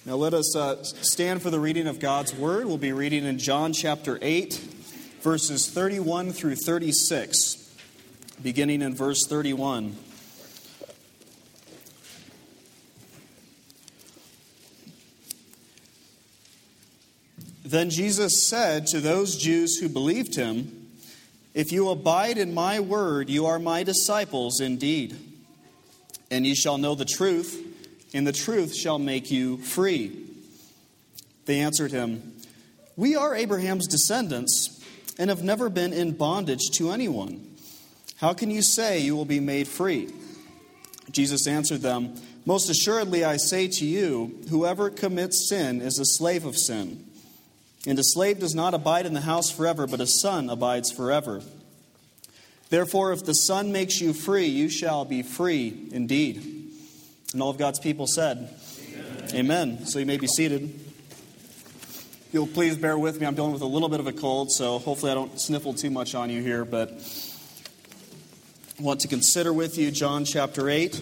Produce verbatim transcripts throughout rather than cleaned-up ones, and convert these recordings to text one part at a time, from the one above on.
Now let us uh, stand for the reading of God's Word. We'll be reading in John chapter eight, verses thirty-one through thirty-six, beginning in verse thirty-one. Then Jesus said to those Jews who believed him, "If you abide in my word, you are my disciples indeed. And ye shall know the truth, and the truth shall make you free." They answered him, "We are Abraham's descendants, and have never been in bondage to anyone. How can you say you will be made free?" Jesus answered them, "Most assuredly I say to you, whoever commits sin is a slave of sin. And a slave does not abide in the house forever, but a son abides forever. Therefore, if the Son makes you free, you shall be free indeed." And all of God's people said, Amen. Amen. So you may be seated. If you'll please bear with me. I'm dealing with a little bit of a cold, so hopefully I don't sniffle too much on you here. But I want to consider with you John chapter eight.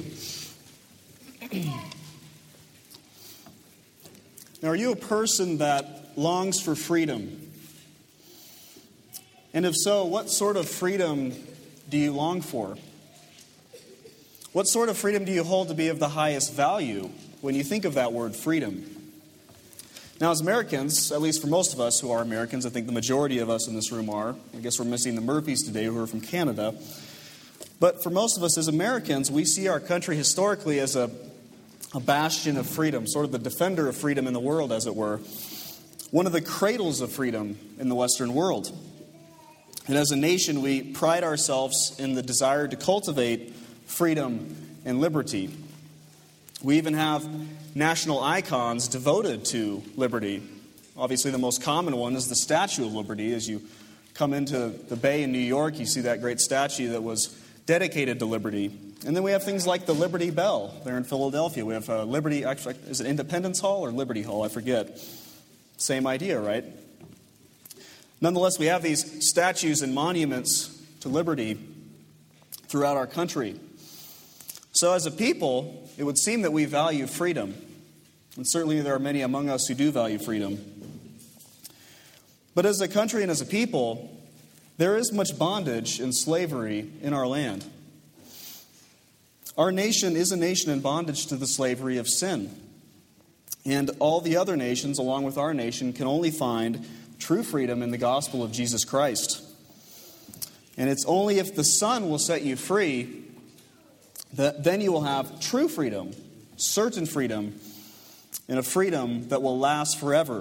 Now, are you a person that longs for freedom? And if so, what sort of freedom do you long for? What sort of freedom do you hold to be of the highest value when you think of that word freedom? Now, as Americans, at least for most of us who are Americans, I think the majority of us in this room are. I guess we're missing the Murphys today who are from Canada. But for most of us as Americans, we see our country historically as a, a bastion of freedom, sort of the defender of freedom in the world, as it were. One of the cradles of freedom in the Western world. And as a nation, we pride ourselves in the desire to cultivate freedom and liberty. We even have national icons devoted to liberty. Obviously, the most common one is the Statue of Liberty. As you come into the Bay in New York, you see that great statue that was dedicated to liberty. And then we have things like the Liberty Bell there in Philadelphia. We have uh, Liberty, actually, is it Independence Hall or Liberty Hall? I forget. Same idea, right? Nonetheless, we have these statues and monuments to liberty throughout our country. So as a people, it would seem that we value freedom. And certainly there are many among us who do value freedom. But as a country and as a people, there is much bondage and slavery in our land. Our nation is a nation in bondage to the slavery of sin. And all the other nations, along with our nation, can only find true freedom in the gospel of Jesus Christ. And it's only if the Son will set you free that then you will have true freedom, certain freedom, and a freedom that will last forever.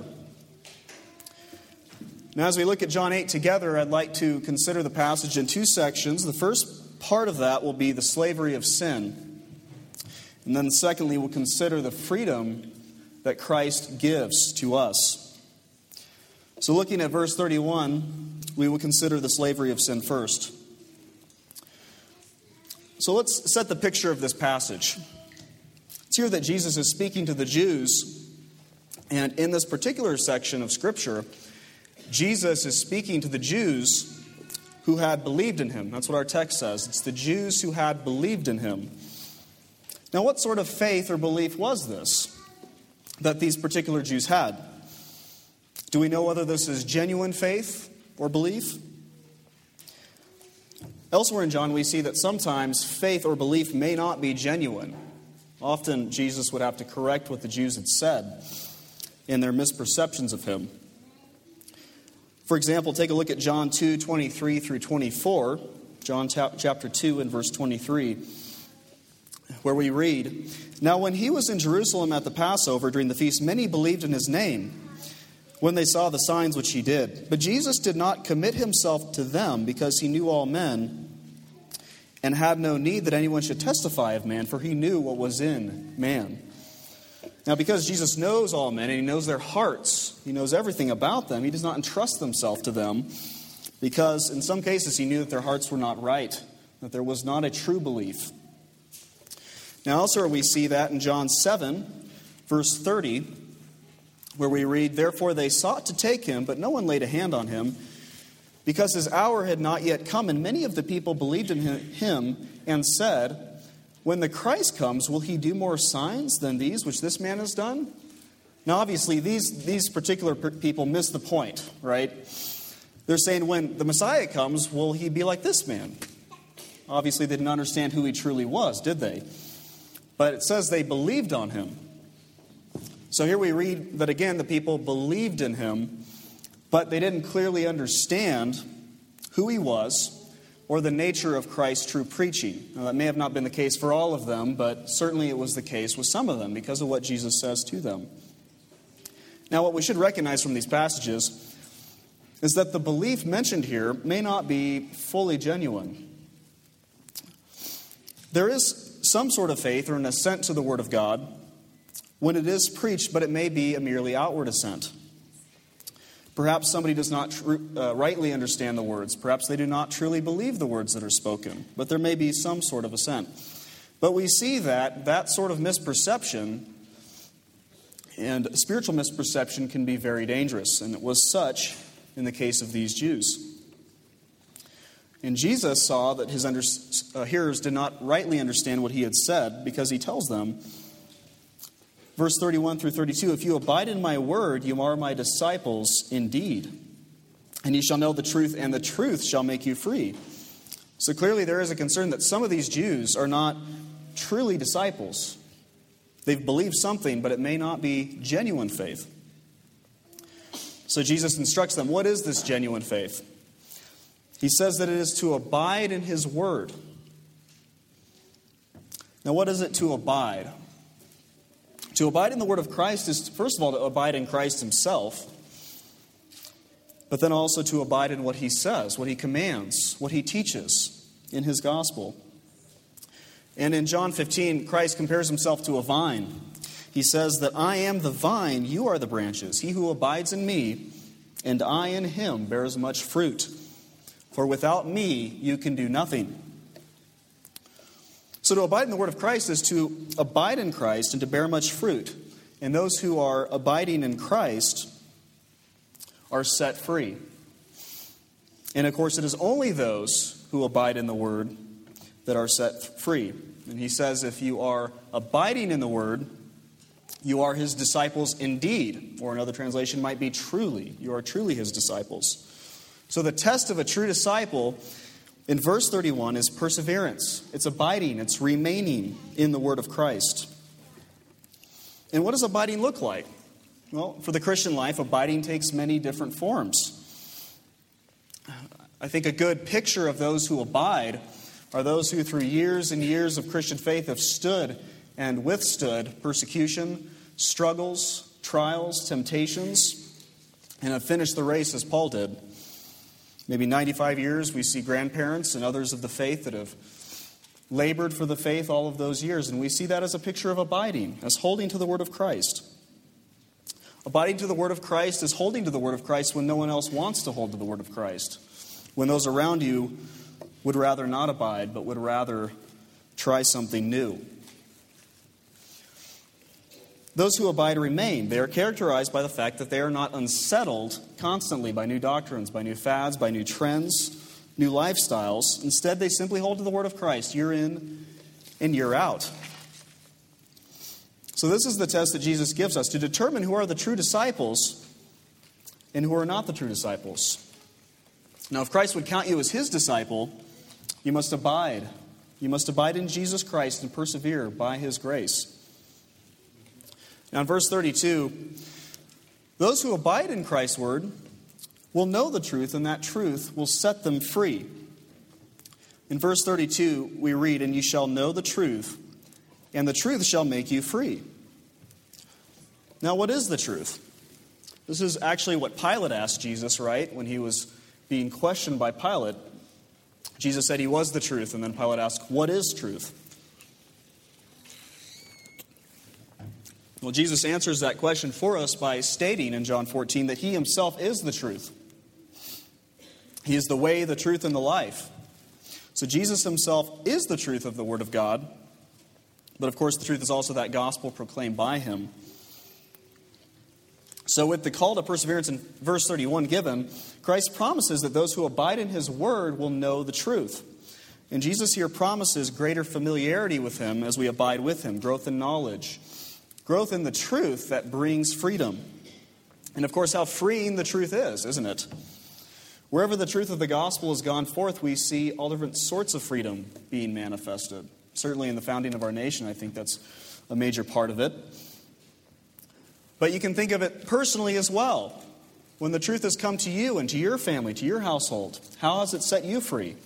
Now, as we look at John eight together, I'd like to consider the passage in two sections. The first part of that will be the slavery of sin. And then secondly, we'll consider the freedom that Christ gives to us. So looking at verse thirty-one, we will consider the slavery of sin first. So let's set the picture of this passage. It's here that Jesus is speaking to the Jews, and in this particular section of Scripture, Jesus is speaking to the Jews who had believed in him. That's what our text says. It's the Jews who had believed in him. Now, what sort of faith or belief was this that these particular Jews had? Do we know whether this is genuine faith or belief? Elsewhere in John, we see that sometimes faith or belief may not be genuine. Often, Jesus would have to correct what the Jews had said in their misperceptions of him. For example, take a look at John two, twenty-three through twenty-four. John chapter two and verse twenty-three, where we read, "Now when he was in Jerusalem at the Passover during the feast, many believed in his name when they saw the signs which he did. But Jesus did not commit himself to them because he knew all men and had no need that anyone should testify of man, for he knew what was in man." Now, because Jesus knows all men and he knows their hearts, he knows everything about them, he does not entrust himself to them because in some cases he knew that their hearts were not right, that there was not a true belief. Now, elsewhere we see that in John seven, verse thirty, where we read, "Therefore they sought to take him, but no one laid a hand on him, because his hour had not yet come, and many of the people believed in him and said, when the Christ comes, will he do more signs than these which this man has done?" Now, obviously, these, these particular people miss the point, right? They're saying when the Messiah comes, will he be like this man? Obviously, they didn't understand who he truly was, did they? But it says they believed on him. So here we read that, again, the people believed in him, but they didn't clearly understand who he was or the nature of Christ's true preaching. Now, that may have not been the case for all of them, but certainly it was the case with some of them because of what Jesus says to them. Now, what we should recognize from these passages is that the belief mentioned here may not be fully genuine. There is some sort of faith or an assent to the Word of God when it is preached, but it may be a merely outward assent. Perhaps somebody does not tr- uh, rightly understand the words. Perhaps they do not truly believe the words that are spoken, but there may be some sort of assent. But we see that that sort of misperception and spiritual misperception can be very dangerous, and it was such in the case of these Jews. And Jesus saw that his under, uh, hearers did not rightly understand what he had said because he tells them, verse thirty-one through thirty-two, if you abide in my word, you are my disciples indeed. And you shall know the truth, and the truth shall make you free. So clearly there is a concern that some of these Jews are not truly disciples. They've believed something, but it may not be genuine faith. So Jesus instructs them, what is this genuine faith? He says that it is to abide in his word. Now, what is it to abide? To abide in the word of Christ is, first of all, to abide in Christ himself, but then also to abide in what he says, what he commands, what he teaches in his gospel. And in John fifteen, Christ compares himself to a vine. He says that I am the vine, you are the branches. He who abides in me, and I in him, bears much fruit. For without me, you can do nothing. So to abide in the word of Christ is to abide in Christ and to bear much fruit. And those who are abiding in Christ are set free. And of course, it is only those who abide in the word that are set free. And he says, if you are abiding in the word, you are his disciples indeed. Or another translation might be truly. You are truly his disciples. So the test of a true disciple in verse thirty-one is perseverance. It's abiding. It's remaining in the word of Christ. And what does abiding look like? Well, for the Christian life, abiding takes many different forms. I think a good picture of those who abide are those who through years and years of Christian faith have stood and withstood persecution, struggles, trials, temptations, and have finished the race as Paul did. Maybe ninety-five years, we see grandparents and others of the faith that have labored for the faith all of those years, and we see that as a picture of abiding, as holding to the word of Christ. Abiding to the word of Christ is holding to the word of Christ when no one else wants to hold to the word of Christ, when those around you would rather not abide, but would rather try something new. Those who abide remain. They are characterized by the fact that they are not unsettled constantly by new doctrines, by new fads, by new trends, new lifestyles. Instead, they simply hold to the word of Christ year in and year out. So this is the test that Jesus gives us to determine who are the true disciples and who are not the true disciples. Now, if Christ would count you as his disciple, you must abide. You must abide in Jesus Christ and persevere by his grace. Now in verse thirty-two, those who abide in Christ's word will know the truth, and that truth will set them free. In verse thirty-two, we read, and you shall know the truth, and the truth shall make you free. Now what is the truth? This is actually what Pilate asked Jesus, right? When he was being questioned by Pilate, Jesus said he was the truth, and then Pilate asked, what is truth? Well, Jesus answers that question for us by stating in John fourteen that he himself is the truth. He is the way, the truth, and the life. So Jesus himself is the truth of the Word of God. But of course, the truth is also that gospel proclaimed by him. So with the call to perseverance in verse thirty-one given, Christ promises that those who abide in his word will know the truth. And Jesus here promises greater familiarity with him as we abide with him, growth in knowledge, growth in the truth that brings freedom. And of course, how freeing the truth is, isn't it? Wherever the truth of the gospel has gone forth, we see all different sorts of freedom being manifested. Certainly in the founding of our nation, I think that's a major part of it. But you can think of it personally as well. When the truth has come to you and to your family, to your household, how has it set you free?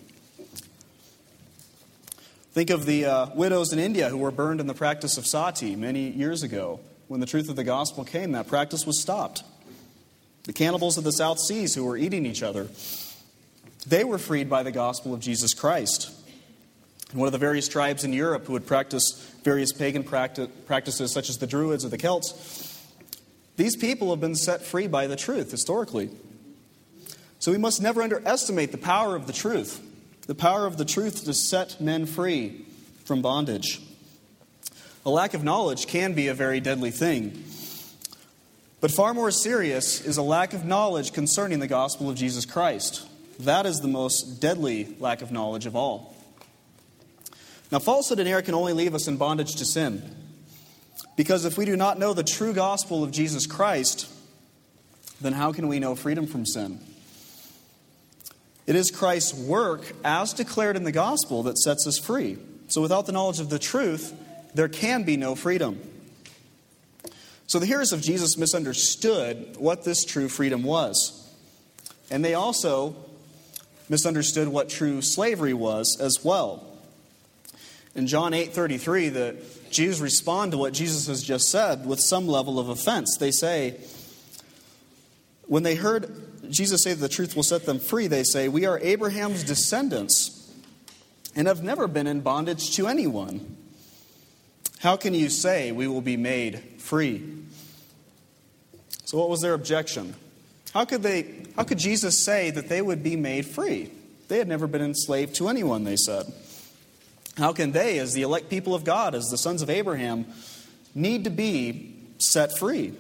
Think of the uh, widows in India who were burned in the practice of sati many years ago. When the truth of the gospel came, that practice was stopped. The cannibals of the South Seas who were eating each other, they were freed by the gospel of Jesus Christ. And one of the various tribes in Europe who would practice various pagan practi- practices such as the Druids or the Celts, these people have been set free by the truth historically. So we must never underestimate the power of the truth. The power of the truth to set men free from bondage. A lack of knowledge can be a very deadly thing. But far more serious is a lack of knowledge concerning the gospel of Jesus Christ. That is the most deadly lack of knowledge of all. Now, falsehood and error can only leave us in bondage to sin. Because if we do not know the true gospel of Jesus Christ, then how can we know freedom from sin? It is Christ's work, as declared in the gospel, that sets us free. So without the knowledge of the truth, there can be no freedom. So the hearers of Jesus misunderstood what this true freedom was. And they also misunderstood what true slavery was as well. In John eight thirty-three, the Jews respond to what Jesus has just said with some level of offense. They say, when they heard Jesus say that the truth will set them free, they say, "We are Abraham's descendants and have never been in bondage to anyone. How can you say we will be made free?" So what was their objection? How could they, how could Jesus say that they would be made free? They had never been enslaved to anyone, they said. How can they, as the elect people of God, as the sons of Abraham, need to be set free?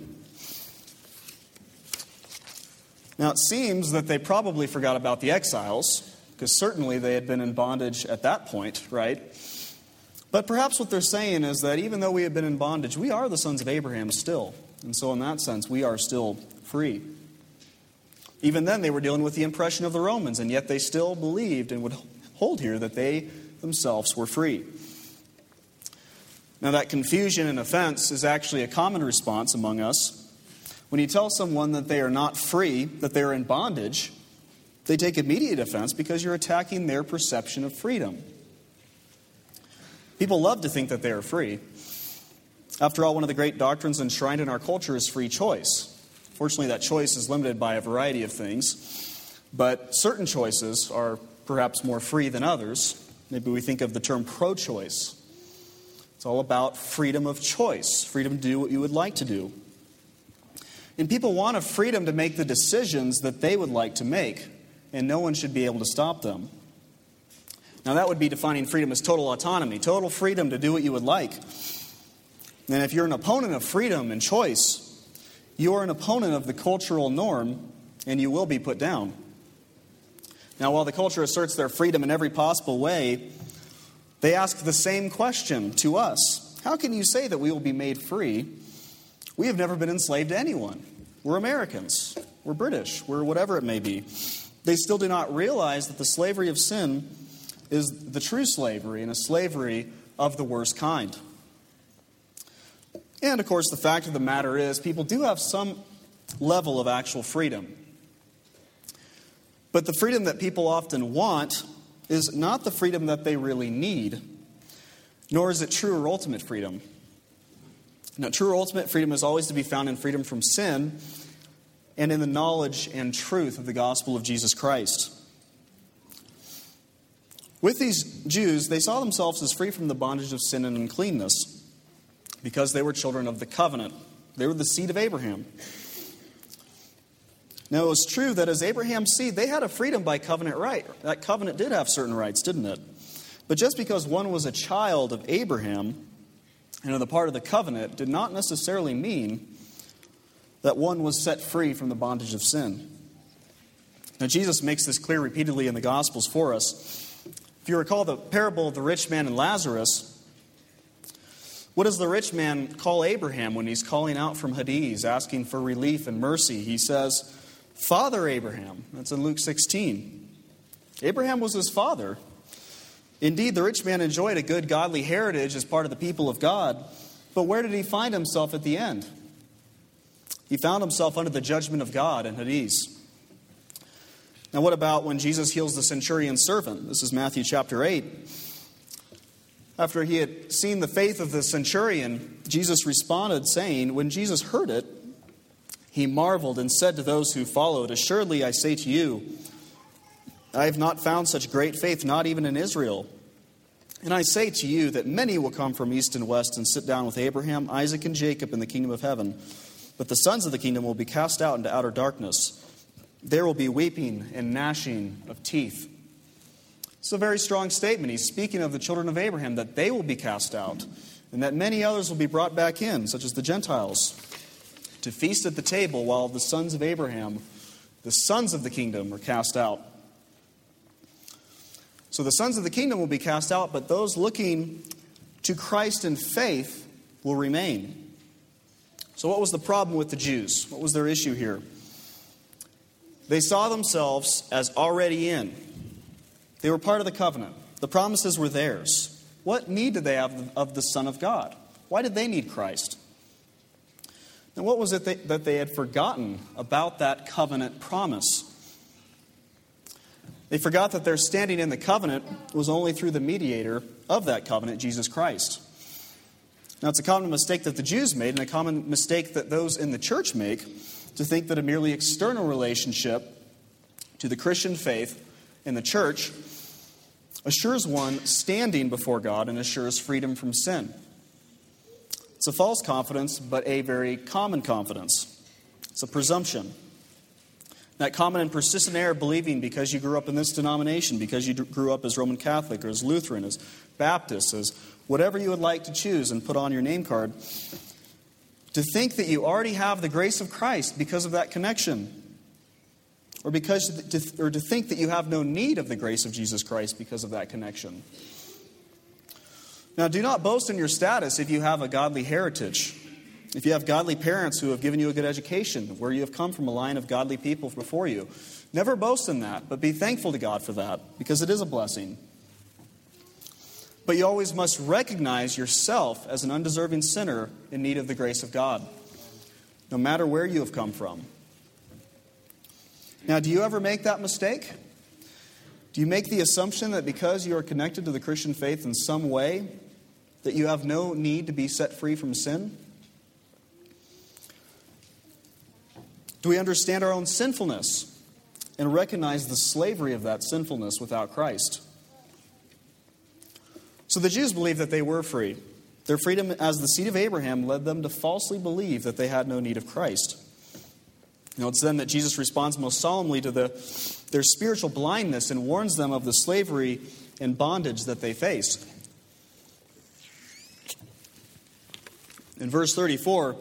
Now, it seems that they probably forgot about the exiles, because certainly they had been in bondage at that point, right? But perhaps what they're saying is that even though we have been in bondage, we are the sons of Abraham still. And so in that sense, we are still free. Even then, they were dealing with the oppression of the Romans, and yet they still believed and would hold here that they themselves were free. Now, that confusion and offense is actually a common response among us. When you tell someone that they are not free, that they are in bondage, they take immediate offense because you're attacking their perception of freedom. People love to think that they are free. After all, one of the great doctrines enshrined in our culture is free choice. Fortunately, that choice is limited by a variety of things, but certain choices are perhaps more free than others. Maybe we think of the term pro-choice. It's all about freedom of choice, freedom to do what you would like to do. And people want a freedom to make the decisions that they would like to make, and no one should be able to stop them. Now, that would be defining freedom as total autonomy, total freedom to do what you would like. And if you're an opponent of freedom and choice, you are an opponent of the cultural norm, and you will be put down. Now, while the culture asserts their freedom in every possible way, they ask the same question to us. How can you say that we will be made free? We have never been enslaved to anyone. We're Americans. We're British. We're whatever it may be. They still do not realize that the slavery of sin is the true slavery, and a slavery of the worst kind. And, of course, the fact of the matter is people do have some level of actual freedom. But the freedom that people often want is not the freedom that they really need, nor is it true or ultimate freedom. Now, true or ultimate freedom is always to be found in freedom from sin and in the knowledge and truth of the gospel of Jesus Christ. With these Jews, they saw themselves as free from the bondage of sin and uncleanness because they were children of the covenant. They were the seed of Abraham. Now, it was true that as Abraham's seed, they had a freedom by covenant right. That covenant did have certain rights, didn't it? But just because one was a child of Abraham and on the part of the covenant did not necessarily mean that one was set free from the bondage of sin. Now, Jesus makes this clear repeatedly in the Gospels for us. If you recall the parable of the rich man and Lazarus, What does the rich man call Abraham when he's calling out from Hades, asking for relief and mercy? He says, Father Abraham. That's in Luke sixteen. Abraham was his father. Indeed, the rich man enjoyed a good godly heritage as part of the people of God. But where did he find himself at the end? He found himself under the judgment of God in Hades. Now, what about when Jesus heals the centurion's servant? This is Matthew chapter eight. After he had seen the faith of the centurion, Jesus responded, saying, when Jesus heard it, he marveled and said to those who followed, assuredly I say to you, I have not found such great faith, not even in Israel. And I say to you that many will come from east and west and sit down with Abraham, Isaac, and Jacob in the kingdom of heaven. But the sons of the kingdom will be cast out into outer darkness. There will be weeping and gnashing of teeth. It's a very strong statement. He's speaking of the children of Abraham, that they will be cast out, and that many others will be brought back in, such as the Gentiles, to feast at the table while the sons of Abraham, the sons of the kingdom, are cast out. So the sons of the kingdom will be cast out, but those looking to Christ in faith will remain. So what was the problem with the Jews? What was their issue here? They saw themselves as already in. They were part of the covenant. The promises were theirs. What need did they have of the Son of God? Why did they need Christ? And what was it they, that they had forgotten about that covenant promise? They forgot that their standing in the covenant was only through the mediator of that covenant, Jesus Christ. Now, it's a common mistake that the Jews made, and a common mistake that those in the church make, to think that a merely external relationship to the Christian faith in the church assures one standing before God and assures freedom from sin. It's a false confidence, but a very common confidence. It's a presumption. That common and persistent error of believing because you grew up in this denomination, because you grew up as Roman Catholic or as Lutheran, as Baptist, as whatever you would like to choose and put on your name card, to think that you already have the grace of Christ because of that connection, or because to, or to think that you have no need of the grace of Jesus Christ because of that connection. Now, do not boast in your status if you have a godly heritage. If you have godly parents who have given you a good education, where you have come from a line of godly people before you, never boast in that, but be thankful to God for that, because it is a blessing. But you always must recognize yourself as an undeserving sinner in need of the grace of God, no matter where you have come from. Now, do you ever make that mistake? Do you make the assumption that because you are connected to the Christian faith in some way, that you have no need to be set free from sin? Do we understand our own sinfulness and recognize the slavery of that sinfulness without Christ? So the Jews believed that they were free. Their freedom as the seed of Abraham led them to falsely believe that they had no need of Christ. You know, it's then that Jesus responds most solemnly to the, their spiritual blindness and warns them of the slavery and bondage that they face. In verse thirty-four,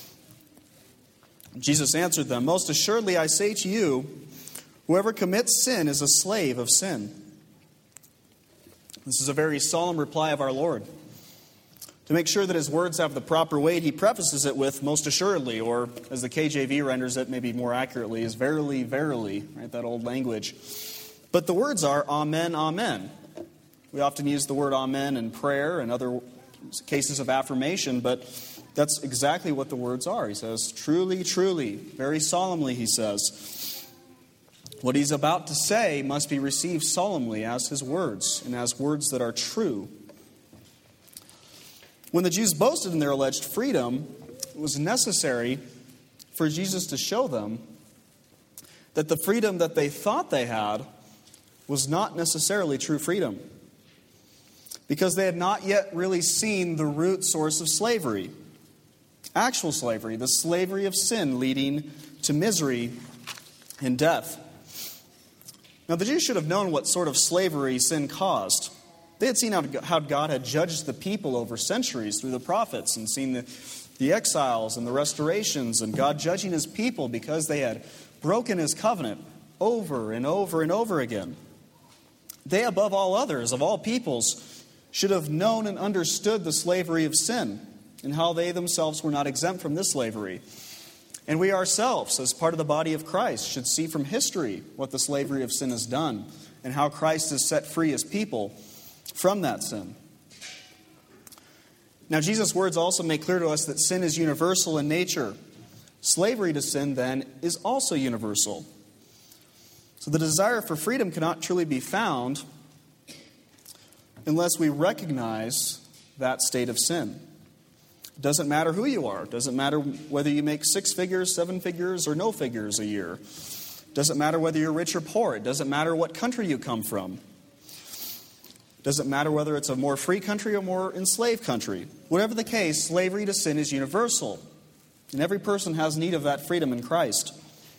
Jesus answered them, most assuredly I say to you, whoever commits sin is a slave of sin. This is a very solemn reply of our Lord. To make sure that his words have the proper weight, he prefaces it with most assuredly, or as the K J V renders it maybe more accurately, is verily, verily, right? That old language. But the words are amen, amen. We often use the word amen in prayer and other cases of affirmation, but that's exactly what the words are. He says, truly, truly, very solemnly, he says. What he's about to say must be received solemnly as his words, and as words that are true. When the Jews boasted in their alleged freedom, it was necessary for Jesus to show them that the freedom that they thought they had was not necessarily true freedom, because they had not yet really seen the root source of slavery. Actual slavery, the slavery of sin leading to misery and death. Now, the Jews should have known what sort of slavery sin caused. They had seen how God had judged the people over centuries through the prophets, and seen the, the exiles and the restorations, and God judging his people because they had broken his covenant over and over and over again. They, above all others, of all peoples, should have known and understood the slavery of sin. and how they themselves were not exempt from this slavery. And we ourselves, as part of the body of Christ, should see from history what the slavery of sin has done and how Christ has set free his people from that sin. Now, Jesus' words also make clear to us that sin is universal in nature. Slavery to sin, then, is also universal. So the desire for freedom cannot truly be found unless we recognize that state of sin. It doesn't matter who you are. It doesn't matter whether you make six figures, seven figures, or no figures a year. It doesn't matter whether you're rich or poor. It doesn't matter what country you come from. It doesn't matter whether it's a more free country or more enslaved country. Whatever the case, slavery to sin is universal. And every person has need of that freedom in Christ.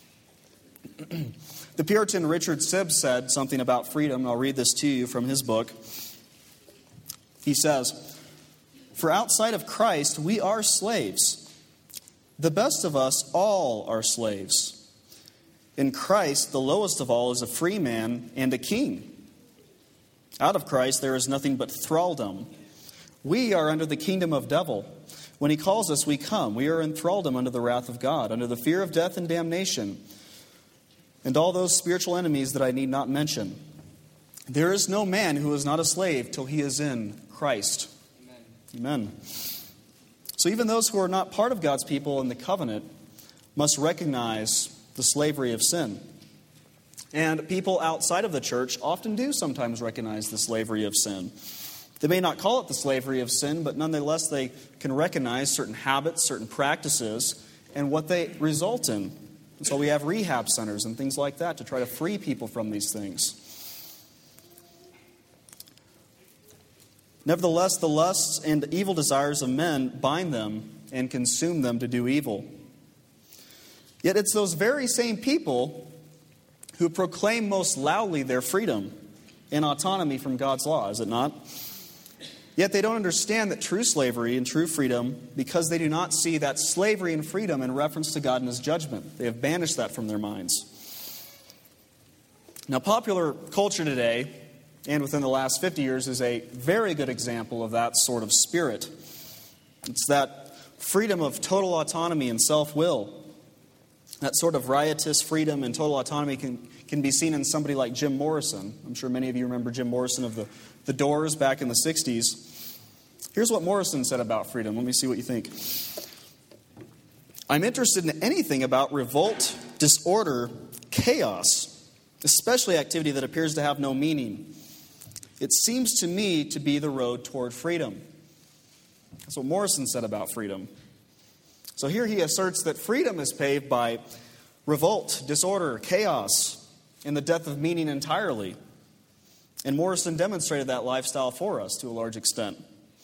The Puritan Richard Sibbes said something about freedom, and I'll read this to you from his book. He says, "For outside of Christ, we are slaves. The best of us all are slaves. In Christ, the lowest of all is a free man and a king. Out of Christ, there is nothing but thraldom. We are under the kingdom of devil. When he calls us, we come. We are in thraldom under the wrath of God, under the fear of death and damnation, and all those spiritual enemies that I need not mention. There is no man who is not a slave till he is in Christ." Amen. Amen. So even those who are not part of God's people in the covenant must recognize the slavery of sin. And people outside of the church often do sometimes recognize the slavery of sin. They may not call it the slavery of sin, but nonetheless they can recognize certain habits, certain practices, and what they result in. And so we have rehab centers and things like that to try to free people from these things. Nevertheless, the lusts and evil desires of men bind them and consume them to do evil. Yet it's those very same people who proclaim most loudly their freedom and autonomy from God's law, is it not? Yet they don't understand that true slavery and true freedom, because they do not see that slavery and freedom in reference to God and his judgment. They have banished that from their minds. Now, popular culture today, and within the last fifty years, is a very good example of that sort of spirit. It's that freedom of total autonomy and self-will. That sort of riotous freedom and total autonomy can, can be seen in somebody like Jim Morrison. I'm sure many of you remember Jim Morrison of the, the Doors back in the sixties. Here's what Morrison said about freedom. Let me see what you think. "I'm interested in anything about revolt, disorder, chaos, especially activity that appears to have no meaning. It seems to me to be the road toward freedom." That's what Morrison said about freedom. So here he asserts that freedom is paved by revolt, disorder, chaos, and the death of meaning entirely. And Morrison demonstrated that lifestyle for us to a large extent.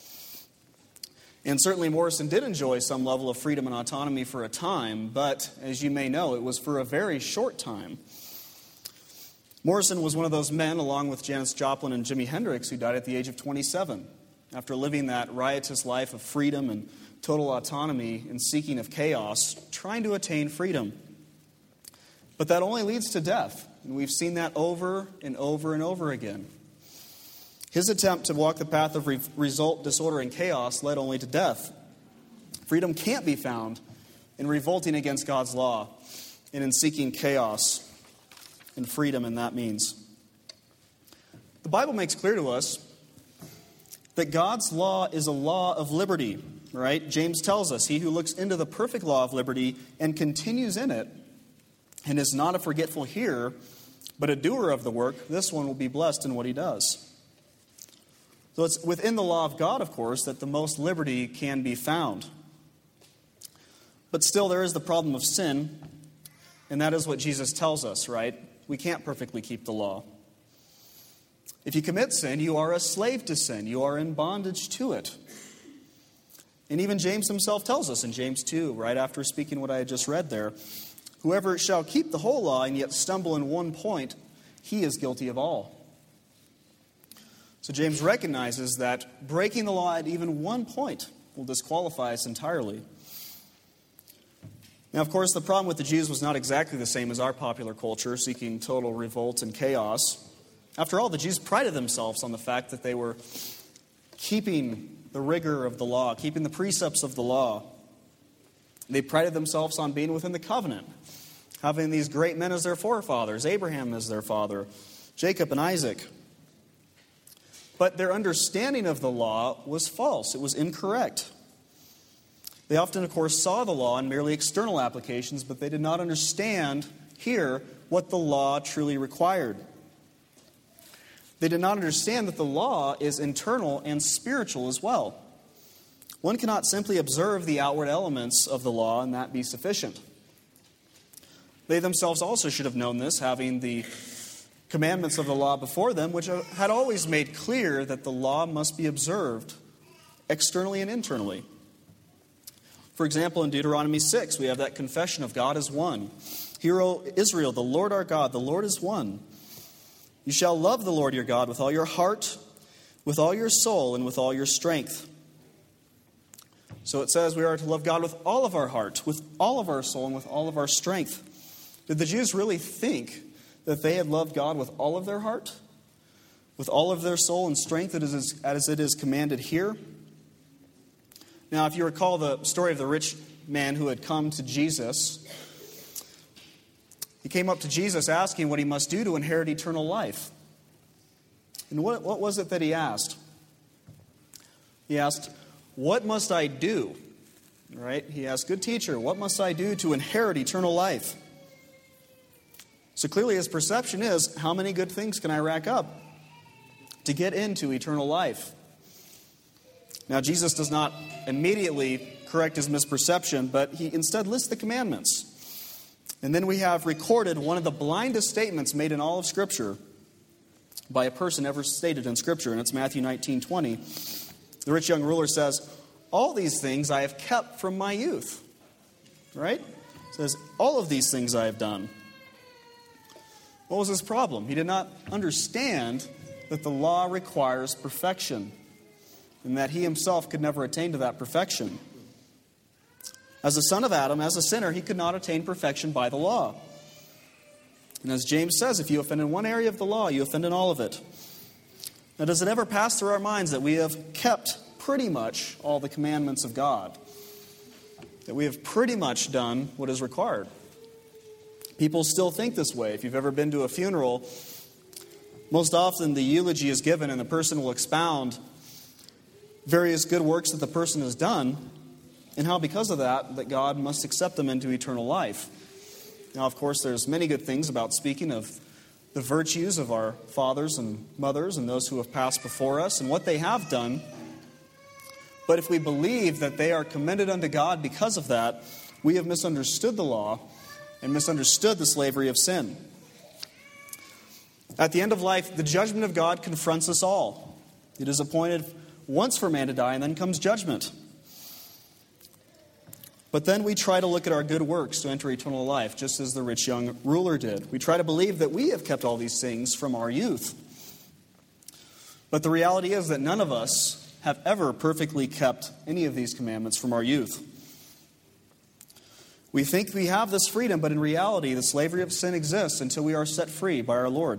And certainly Morrison did enjoy some level of freedom and autonomy for a time, but as you may know, it was for a very short time. Morrison was one of those men, along with Janis Joplin and Jimi Hendrix, who died at the age of twenty-seven, after living that riotous life of freedom and total autonomy and seeking of chaos, trying to attain freedom. But that only leads to death, and we've seen that over and over and over again. His attempt to walk the path of re- result, disorder, and chaos led only to death. Freedom can't be found in revolting against God's law and in seeking chaos and freedom in that means. The Bible makes clear to us that God's law is a law of liberty, right? James tells us, "He who looks into the perfect law of liberty and continues in it, and is not a forgetful hearer, but a doer of the work, this one will be blessed in what he does." So it's within the law of God, of course, that the most liberty can be found. But still, there is the problem of sin, and that is what Jesus tells us, right? We can't perfectly keep the law. If you commit sin, you are a slave to sin. You are in bondage to it. And even James himself tells us in James two, right after speaking what I had just read there, "Whoever shall keep the whole law and yet stumble in one point, he is guilty of all." So James recognizes that breaking the law at even one point will disqualify us entirely. Now, of course, the problem with the Jews was not exactly the same as our popular culture, seeking total revolt and chaos. After all, the Jews prided themselves on the fact that they were keeping the rigor of the law, keeping the precepts of the law. They prided themselves on being within the covenant, having these great men as their forefathers, Abraham as their father, Jacob and Isaac. But their understanding of the law was false. It was incorrect. They often, of course, saw the law in merely external applications, but they did not understand here what the law truly required. They did not understand that the law is internal and spiritual as well. One cannot simply observe the outward elements of the law and that be sufficient. They themselves also should have known this, having the commandments of the law before them, which had always made clear that the law must be observed externally and internally. For example, in Deuteronomy six, we have that confession of God as one. Hear, O Israel, the Lord our God, the Lord is one. You shall love the Lord your God with all your heart, with all your soul, and with all your strength. So it says we are to love God with all of our heart, with all of our soul, and with all of our strength. Did the Jews really think that they had loved God with all of their heart, with all of their soul and strength as it is commanded here? Now, if you recall the story of the rich man who had come to Jesus, he came up to Jesus asking what he must do to inherit eternal life. And what, what was it that he asked? He asked, "What must I do?" Right? He asked, "Good teacher, what must I do to inherit eternal life?" So clearly his perception is, how many good things can I rack up to get into eternal life? Now, Jesus does not immediately correct his misperception, but he instead lists the commandments. And then we have recorded one of the blindest statements made in all of Scripture by a person ever stated in Scripture, and it's Matthew nineteen twenty. The rich young ruler says, "All these things I have kept from my youth." Right? It says, "All of these things I have done." What was his problem? He did not understand that the law requires perfection, and that he himself could never attain to that perfection. As a son of Adam, as a sinner, he could not attain perfection by the law. And as James says, if you offend in one area of the law, you offend in all of it. Now, does it ever pass through our minds that we have kept pretty much all the commandments of God? That we have pretty much done what is required? People still think this way. If you've ever been to a funeral, most often the eulogy is given and the person will expound various good works that the person has done, and how because of that, that God must accept them into eternal life. Now, of course, there's many good things about speaking of the virtues of our fathers and mothers and those who have passed before us and what they have done. But if we believe that they are commended unto God because of that, we have misunderstood the law and misunderstood the slavery of sin. At the end of life, the judgment of God confronts us all. It is appointed once for man to die, and then comes judgment. But then we try to look at our good works to enter eternal life, just as the rich young ruler did. We try to believe that we have kept all these things from our youth. But the reality is that none of us have ever perfectly kept any of these commandments from our youth. We think we have this freedom, but in reality, the slavery of sin exists until we are set free by our Lord.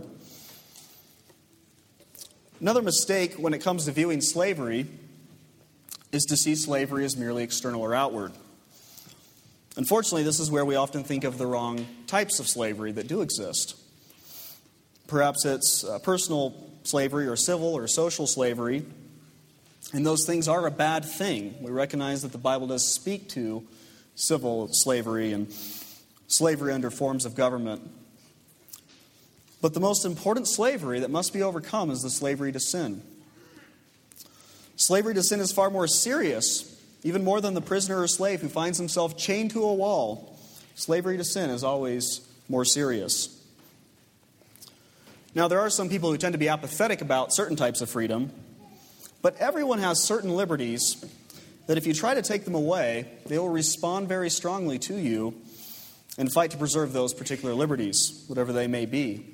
Another mistake when it comes to viewing slavery is to see slavery as merely external or outward. Unfortunately, this is where we often think of the wrong types of slavery that do exist. Perhaps it's uh, personal slavery or civil or social slavery, and those things are a bad thing. We recognize that the Bible does speak to civil slavery and slavery under forms of government. But the most important slavery that must be overcome is the slavery to sin. Slavery to sin is far more serious, even more than the prisoner or slave who finds himself chained to a wall. Slavery to sin is always more serious. Now, there are some people who tend to be apathetic about certain types of freedom, but everyone has certain liberties that if you try to take them away, they will respond very strongly to you and fight to preserve those particular liberties, whatever they may be.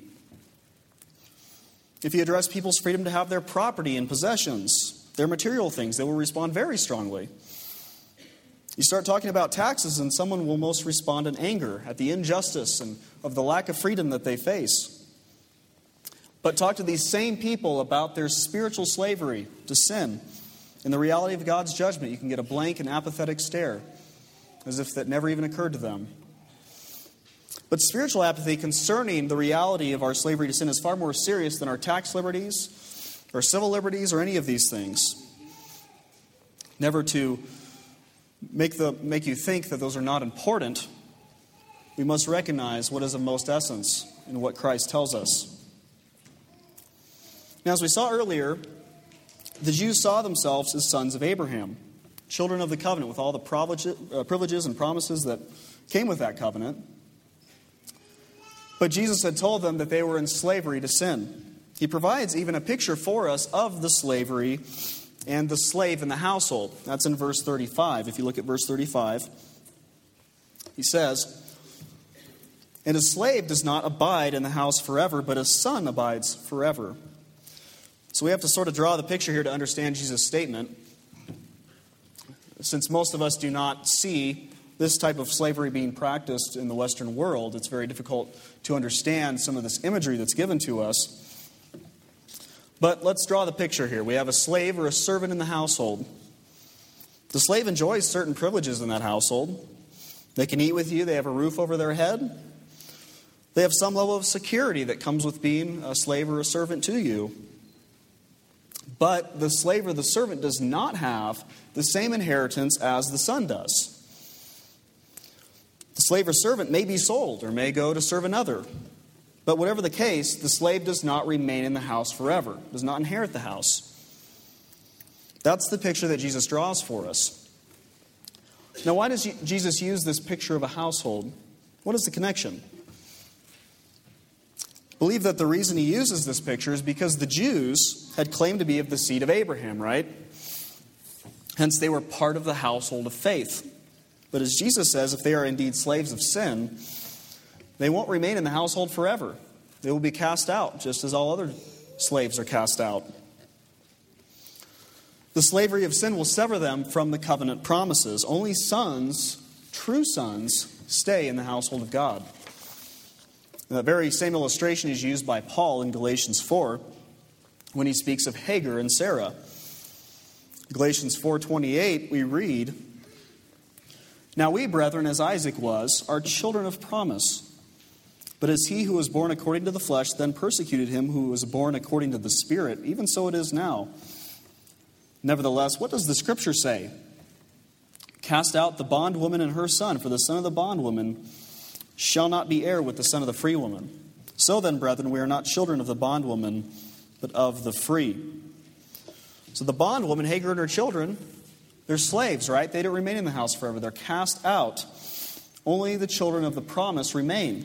If you address people's freedom to have their property and possessions, their material things, they will respond very strongly. You start talking about taxes, and someone will most respond in anger at the injustice and of the lack of freedom that they face. But talk to these same people about their spiritual slavery to sin, In the reality of God's judgment, you can get a blank and apathetic stare, as if that never even occurred to them. But spiritual apathy concerning the reality of our slavery to sin is far more serious than our tax liberties, or civil liberties, or any of these things. Never to make, the, make you think that those are not important, we must recognize what is of most essence in what Christ tells us. Now, as we saw earlier, the Jews saw themselves as sons of Abraham, children of the covenant, with all the privileges and promises that came with that covenant. But Jesus had told them that they were in slavery to sin. He provides even a picture for us of the slavery and the slave in the household. That's in verse thirty-five. If you look at verse thirty-five, he says, "And a slave does not abide in the house forever, but a son abides forever." So we have to sort of draw the picture here to understand Jesus' statement. Since most of us do not see this type of slavery being practiced in the Western world, it's very difficult to understand some of this imagery that's given to us. But let's draw the picture here. We have a slave or a servant in the household. The slave enjoys certain privileges in that household. They can eat with you. They have a roof over their head. They have some level of security that comes with being a slave or a servant to you. But the slave or the servant does not have the same inheritance as the son does. The slave or servant may be sold or may go to serve another. But whatever the case, the slave does not remain in the house forever, does not inherit the house. That's the picture that Jesus draws for us. Now, why does Jesus use this picture of a household? What is the connection? I believe that the reason he uses this picture is because the Jews had claimed to be of the seed of Abraham, right? Hence, they were part of the household of faith. But as Jesus says, if they are indeed slaves of sin, they won't remain in the household forever. They will be cast out, just as all other slaves are cast out. The slavery of sin will sever them from the covenant promises. Only sons, true sons, stay in the household of God. And that very same illustration is used by Paul in Galatians four when he speaks of Hagar and Sarah. In Galatians four twenty-eight, we read, "Now we, brethren, as Isaac was, are children of promise. But as he who was born according to the flesh then persecuted him who was born according to the Spirit, even so it is now. Nevertheless, what does the Scripture say? Cast out the bondwoman and her son, for the son of the bondwoman shall not be heir with the son of the free woman. So then, brethren, we are not children of the bondwoman, but of the free." So the bondwoman, Hagar and her children, they're slaves, right? They don't remain in the house forever. They're cast out. Only the children of the promise remain.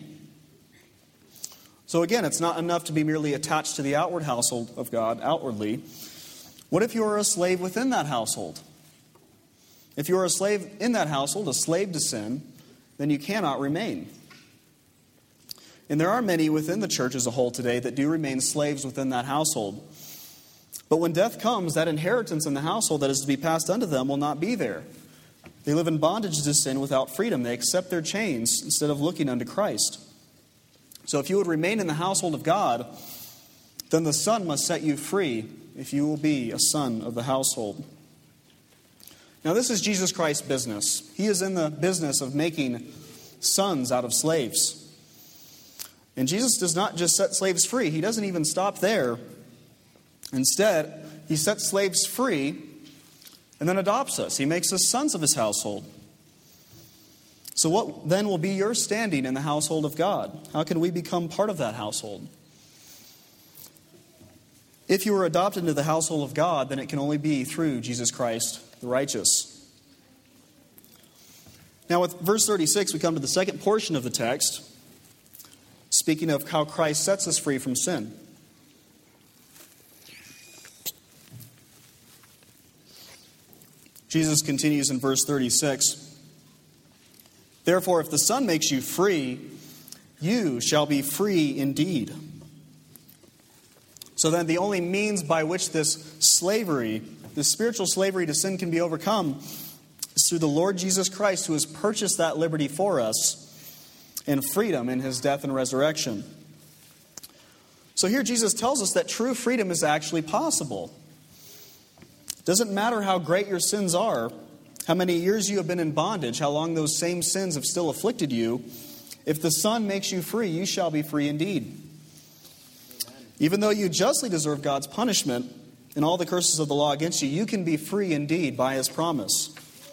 So again, it's not enough to be merely attached to the outward household of God, outwardly. What if you are a slave within that household? If you are a slave in that household, a slave to sin, then you cannot remain. And there are many within the church as a whole today that do remain slaves within that household. But when death comes, that inheritance in the household that is to be passed unto them will not be there. They live in bondage to sin without freedom. They accept their chains instead of looking unto Christ. So if you would remain in the household of God, then the Son must set you free if you will be a son of the household. Now this is Jesus Christ's business. He is in the business of making sons out of slaves. And Jesus does not just set slaves free. He doesn't even stop there. Instead, he sets slaves free and then adopts us. He makes us sons of his household. So what then will be your standing in the household of God? How can we become part of that household? If you are adopted into the household of God, then it can only be through Jesus Christ, the righteous. Now with verse thirty-six, we come to the second portion of the text, speaking of how Christ sets us free from sin. Jesus continues in verse thirty-six, "Therefore, if the Son makes you free, you shall be free indeed." So then the only means by which this slavery, this spiritual slavery to sin can be overcome is through the Lord Jesus Christ, who has purchased that liberty for us and freedom in his death and resurrection. So here Jesus tells us that true freedom is actually possible. Doesn't matter how great your sins are, how many years you have been in bondage, how long those same sins have still afflicted you. If the Son makes you free, you shall be free indeed. Even though you justly deserve God's punishment and all the curses of the law against you, you can be free indeed by His promise.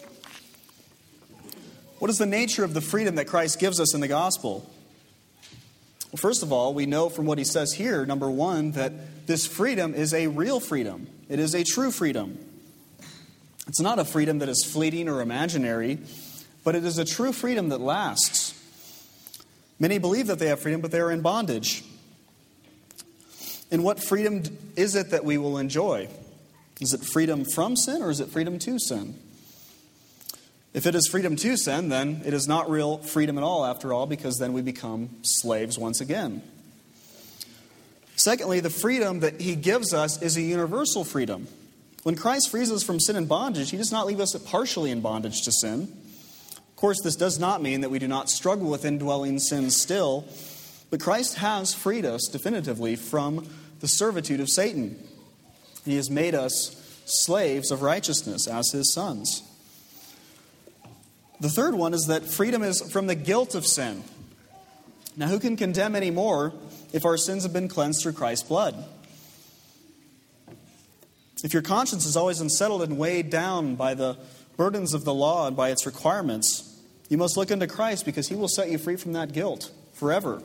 What is the nature of the freedom that Christ gives us in the gospel? Well, first of all, we know from what He says here, number one, that this freedom is a real freedom. It is a true freedom. It's not a freedom that is fleeting or imaginary, but it is a true freedom that lasts. Many believe that they have freedom, but they are in bondage. And what freedom is it that we will enjoy? Is it freedom from sin, or is it freedom to sin? If it is freedom to sin, then it is not real freedom at all, after all, because then we become slaves once again. Secondly, the freedom that He gives us is a universal freedom. When Christ frees us from sin and bondage, He does not leave us partially in bondage to sin. Of course, this does not mean that we do not struggle with indwelling sin still, but Christ has freed us definitively from the servitude of Satan. He has made us slaves of righteousness as His sons. The third one is that freedom is from the guilt of sin. Now, who can condemn any more if our sins have been cleansed through Christ's blood? If your conscience is always unsettled and weighed down by the burdens of the law and by its requirements, you must look unto Christ, because He will set you free from that guilt forever.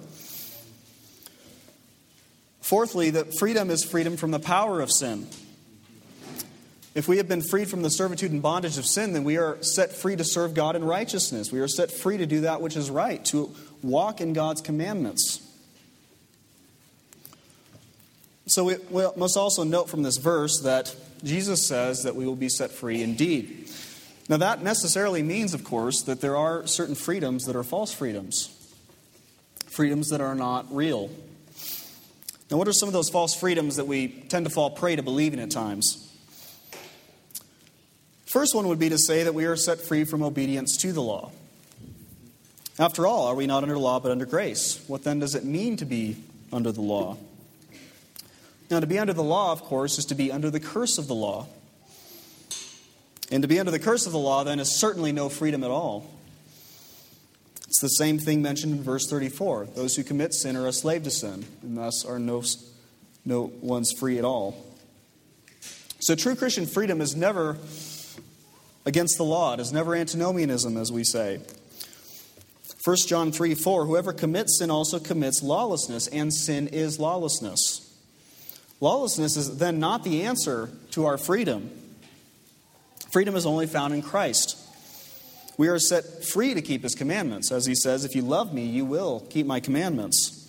Fourthly, that freedom is freedom from the power of sin. If we have been freed from the servitude and bondage of sin, then we are set free to serve God in righteousness. We are set free to do that which is right, to walk in God's commandments. So we, we must also note from this verse that Jesus says that we will be set free indeed. Now that necessarily means, of course, that there are certain freedoms that are false freedoms. Freedoms that are not real. Now, what are some of those false freedoms that we tend to fall prey to believing at times? First one would be to say that we are set free from obedience to the law. After all, are we not under law but under grace? What then does it mean to be under the law? Now, to be under the law, of course, is to be under the curse of the law. And to be under the curse of the law, then, is certainly no freedom at all. It's the same thing mentioned in verse thirty-four. Those who commit sin are a slave to sin, and thus are no, no one's free at all. So true Christian freedom is never against the law. It is never antinomianism, as we say. First John three four, whoever commits sin also commits lawlessness, and sin is lawlessness. Lawlessness is then not the answer to our freedom. Freedom is only found in Christ. We are set free to keep His commandments. As He says, if you love me, you will keep my commandments.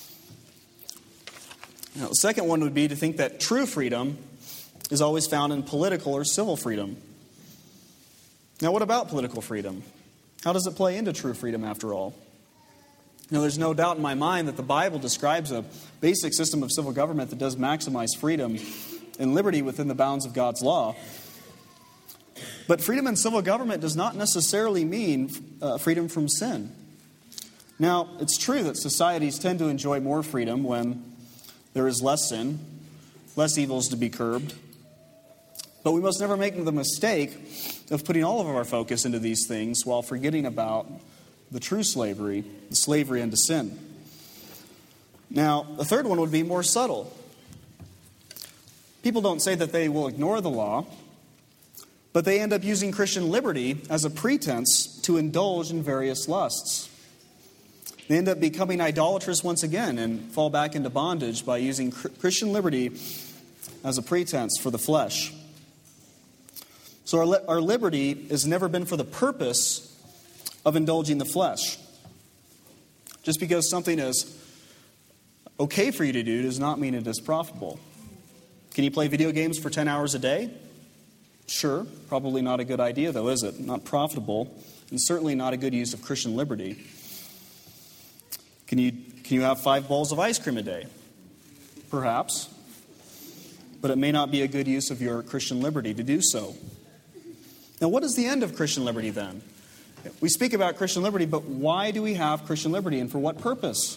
Now, the second one would be to think that true freedom is always found in political or civil freedom. Now, what about political freedom? How does it play into true freedom, after all? Now, there's no doubt in my mind that the Bible describes a basic system of civil government that does maximize freedom and liberty within the bounds of God's law. But freedom in civil government does not necessarily mean uh, freedom from sin. Now, it's true that societies tend to enjoy more freedom when there is less sin, less evils to be curbed. But we must never make the mistake of putting all of our focus into these things while forgetting about the true slavery, the slavery unto sin. Now, the third one would be more subtle. People don't say that they will ignore the law, but they end up using Christian liberty as a pretense to indulge in various lusts. They end up becoming idolatrous once again and fall back into bondage by using Christian liberty as a pretense for the flesh. So our, li- our liberty has never been for the purpose of indulging the flesh. Just because something is okay for you to do does not mean it is profitable. Can you play video games for ten hours a day? Sure. Probably not a good idea, though, is it? Not profitable, and certainly not a good use of Christian liberty. Can you, can you have five bowls of ice cream a day? Perhaps. But it may not be a good use of your Christian liberty to do so. Now, what is the end of Christian liberty then? We speak about Christian liberty, but why do we have Christian liberty, and for what purpose?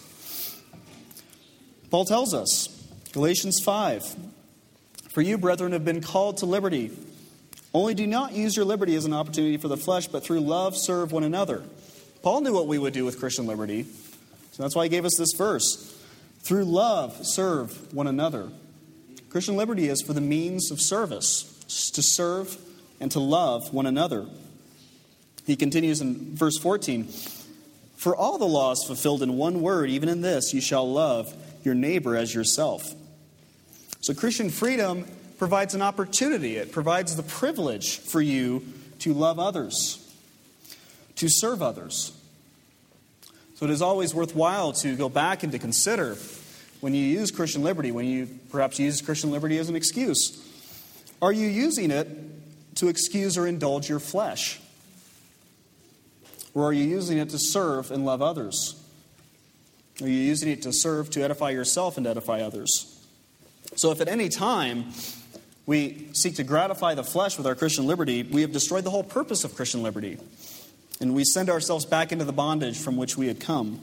Paul tells us, Galatians five, for you, brethren, have been called to liberty. Only do not use your liberty as an opportunity for the flesh, but through love serve one another. Paul knew what we would do with Christian liberty, so that's why he gave us this verse. Through love serve one another. Christian liberty is for the means of service, to serve and to love one another. He continues in verse fourteen. For all the law is fulfilled in one word, even in this, you shall love your neighbor as yourself. So Christian freedom provides an opportunity. It provides the privilege for you to love others, to serve others. So it is always worthwhile to go back and to consider when you use Christian liberty, when you perhaps use Christian liberty as an excuse. Are you using it to excuse or indulge your flesh? Or are you using it to serve and love others? Are you using it to serve, to edify yourself and edify others? So if at any time we seek to gratify the flesh with our Christian liberty, we have destroyed the whole purpose of Christian liberty. And we send ourselves back into the bondage from which we had come.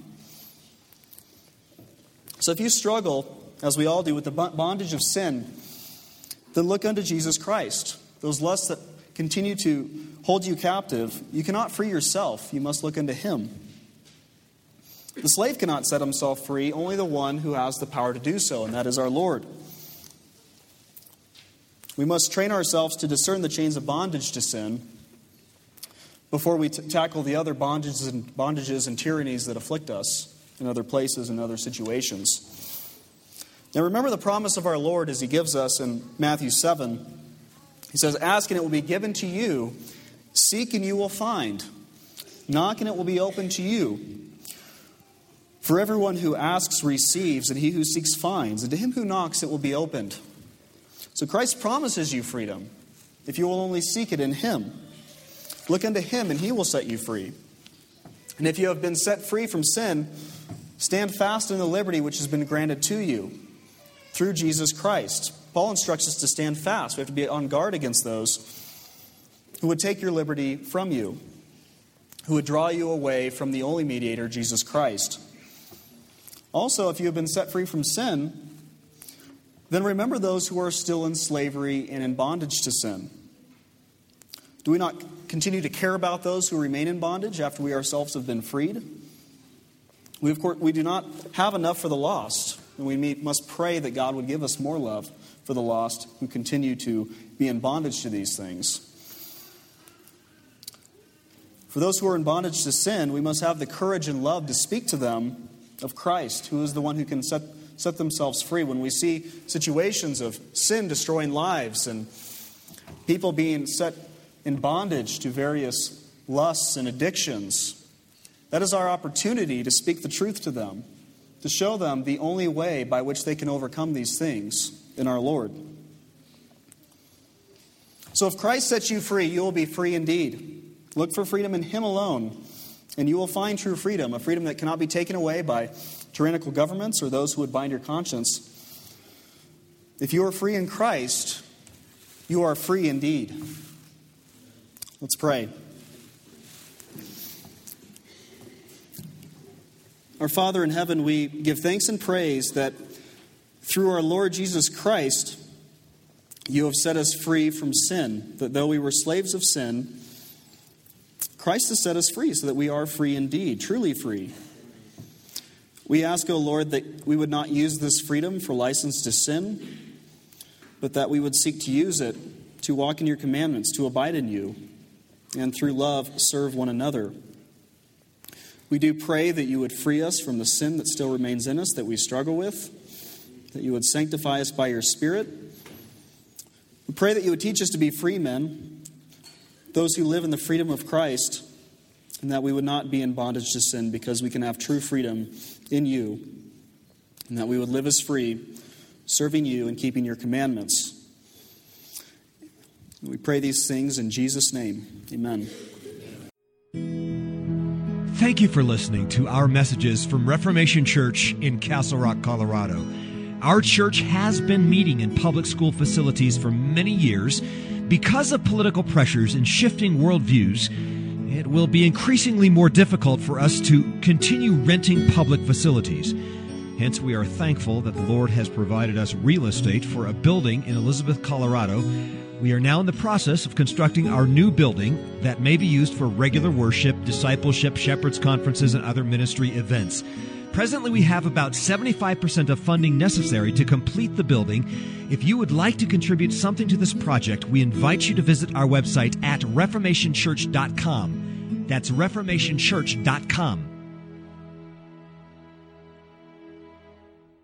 So if you struggle, as we all do, with the bondage of sin, then look unto Jesus Christ. Those lusts that continue to hold you captive, you cannot free yourself. You must look unto Him. The slave cannot set himself free, only the one who has the power to do so, and that is our Lord. We must train ourselves to discern the chains of bondage to sin before we t- tackle the other bondages and, bondages and tyrannies that afflict us in other places and other situations. Now remember the promise of our Lord as He gives us in Matthew seven. He says, ask and it will be given to you. Seek and you will find. Knock and it will be opened to you. For everyone who asks receives, and he who seeks finds, and to him who knocks it will be opened. So Christ promises you freedom if you will only seek it in Him. Look unto Him and He will set you free. And if you have been set free from sin, stand fast in the liberty which has been granted to you through Jesus Christ. Paul instructs us to stand fast. We have to be on guard against those who would take your liberty from you, who would draw you away from the only mediator, Jesus Christ. Also, if you have been set free from sin, then remember those who are still in slavery and in bondage to sin. Do we not continue to care about those who remain in bondage after we ourselves have been freed? We, of course, we do not have enough for the lost, and we must pray that God would give us more love for the lost who continue to be in bondage to these things. For those who are in bondage to sin, we must have the courage and love to speak to them of Christ, who is the one who can set, set themselves free. When we see situations of sin destroying lives and people being set in bondage to various lusts and addictions, that is our opportunity to speak the truth to them, to show them the only way by which they can overcome these things in our Lord. So if Christ sets you free, you will be free indeed. Look for freedom in Him alone, and you will find true freedom, a freedom that cannot be taken away by tyrannical governments or those who would bind your conscience. If you are free in Christ, you are free indeed. Let's pray. Our Father in heaven, we give thanks and praise that through our Lord Jesus Christ, you have set us free from sin, that though we were slaves of sin, Christ has set us free so that we are free indeed, truly free. We ask, O Lord, that we would not use this freedom for license to sin, but that we would seek to use it to walk in your commandments, to abide in you, and through love serve one another. We do pray that you would free us from the sin that still remains in us, that we struggle with, that you would sanctify us by your Spirit. We pray that you would teach us to be free men, those who live in the freedom of Christ, and that we would not be in bondage to sin because we can have true freedom in you, and that we would live as free, serving you and keeping your commandments. We pray these things in Jesus' name. Amen. Thank you for listening to our messages from Reformation Church in Castle Rock, Colorado. Our church has been meeting in public school facilities for many years. Because of political pressures and shifting worldviews, it will be increasingly more difficult for us to continue renting public facilities. Hence, we are thankful that the Lord has provided us real estate for a building in Elizabeth, Colorado, We are now in the process of constructing our new building that may be used for regular worship, discipleship, shepherds conferences, and other ministry events. Presently, we have about seventy-five percent of funding necessary to complete the building. If you would like to contribute something to this project, we invite you to visit our website at reformation church dot com. That's reformation church dot com.